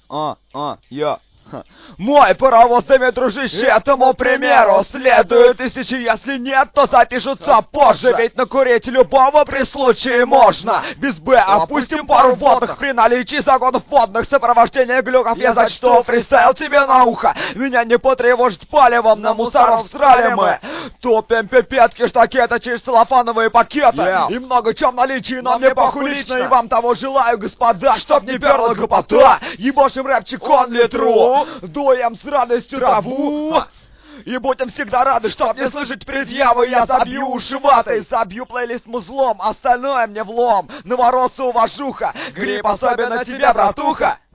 я. Мой паровозными дружище этому примеру следует тысячи, если нет, то запишутся позже. Ведь накурить любого при случае можно. Без Б опустим пару водных. При наличии законов водных сопровождения глюков я зачту фристайл тебе на ухо. Меня не потревожит палевом, на мусоров всрали мы. Топим пипетки, штакеты через целлофановые пакеты. И много чем в наличии, но мне похуй лично. И вам того желаю, господа, чтоб не перла гопота. Ебошим рэпчик он литру. Дуем с радостью траву. И будем всегда рады, чтоб не слышать предъявы. Я забью уши ватой, забью плейлист музлом. Остальное мне влом. Новоросу уважуха. Грипп особенно тебе, братуха.